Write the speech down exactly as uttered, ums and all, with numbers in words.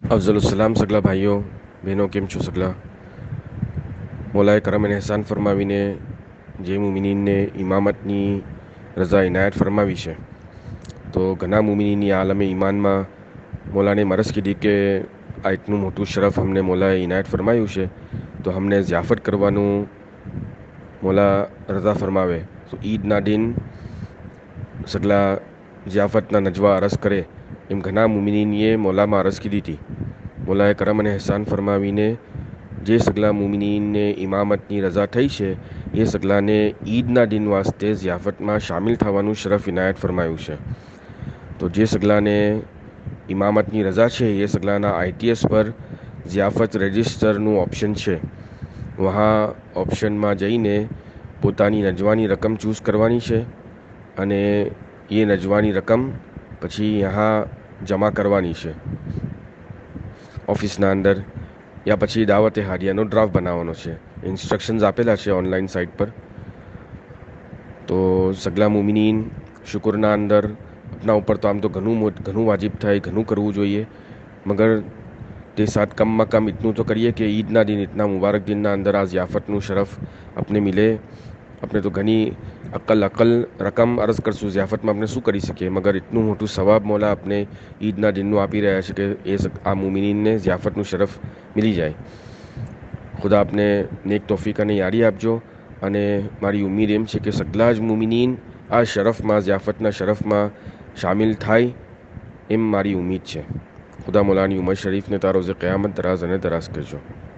અફઝલુસલામ સગલા ભાઈઓ બહેનો, કેમ છો સગલા? મોલાએ કરમ અને એહસાન ફરમાવીને જે મુમિનીનને ઇમામતની રઝા ઇનાયત ફરમાવી છે, તો ઘણા મુમિનીની આલમે ઈમાનમાં મોલાને મરસ કીધી કે આ એટલું મોટું શરફ અમને મોલાએ ઇનાયત ફરમાયું છે, તો અમને ઝિયાફત કરવાનું મોલા રઝા ફરમાવે. તો ઈદના દિન સગલા ઝિયાફતના નજવા અરસ કરે એમ ઘણા મુમિનીનીએ મોલામાં અરસ કીધી હતી. મોલાએ કરમ અને એહસાન ફરમાવીને જે સગલા મુમિનીનને ઇમામતની રઝા થઈ છે એ સગલાને ઈદના દિન વાસ્તે ઝિયાફતમાં શામિલ થવાનું શરફ ઇનાયત ફરમાયું છે. તો જે સગલાને ઇમામતની રઝા છે એ સગલાના આઈટીએસ પર ઝિયાફત રજિસ્ટરનું ઓપ્શન છે. વहाँ ઓપ્શનમાં જઈને પોતાની નજવાની રકમ ચૂઝ કરવાની છે અને એ નજવાની રકમ પછી यहाँ જમા કરવાની છે ઓફિસના અંદર, યા પછી દાવતે હાડિયાનો ડ્રાફ્ટ બનાવવાનો છે. ઇન્સ્ટ્રક્શન્સ આપેલા છે ઓનલાઈન સાઇટ પર. તો સગલા મુમિનીન શુકરના અંદર अपना ઉપર તો આમ તો ઘણું ઘણું વાજિબ થાય, ઘણું કરવું જોઈએ, મગર તે સાથ કમમાં કમ ઇતનું તો કરીએ કે ઈદના દિન ઇતના મુબારક દિનના અંદર આ ઝિયાફતનું શરફ આપણે મિલે. આપણે તો ઘણી અકલ અકલ રકમ અરજ કરશું ઝિયાફતમાં આપણે શું કરી શકીએ, મગર એટલું મોટું સવાબ મોલા આપણે ઈદના દિનનું આપી રહ્યા છે કે એ આ મુમિનીનને ઝિયાફતનું શરફ મિલી જાય. ખુદા આપને નેક તોફીક અને યારી આપજો. અને મારી ઉમ્મીદ એમ છે કે સગલા જ મુમિનીન આ શરફમાં, ઝિયાફતના શરફમાં શામિલ થાય એમ મારી ઉમ્મીદ છે. ખુદા મોલાની ઉમર શરીફને તારોઝે क़યામત દરાઝ અને દરાઝ કરજો.